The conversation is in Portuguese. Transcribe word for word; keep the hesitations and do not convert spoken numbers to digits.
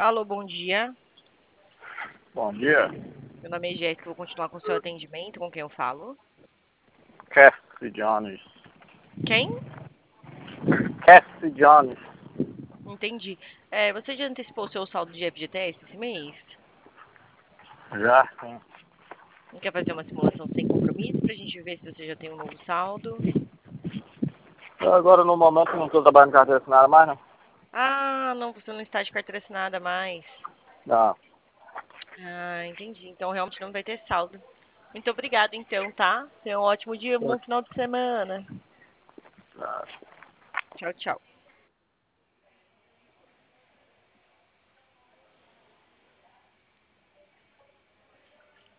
Alô, bom dia. Bom dia. Meu nome é Jéssica, vou continuar com o seu atendimento. Com quem eu falo? Cassie Jones. Quem? Cassie Jones. Entendi. É, você já antecipou o seu saldo de F G T S esse mês? Já, sim. Não quer fazer uma simulação sem compromisso pra gente ver se você já tem um novo saldo? Eu agora, no momento, não estou trabalhando em carteira assinada mais, não. Ah, não, você não está de carteira assinada mais. Não. Ah, entendi. Então realmente não vai ter saldo. Muito obrigada, então, tá? Tenha um ótimo dia, um bom final de semana. Não. Tchau, tchau.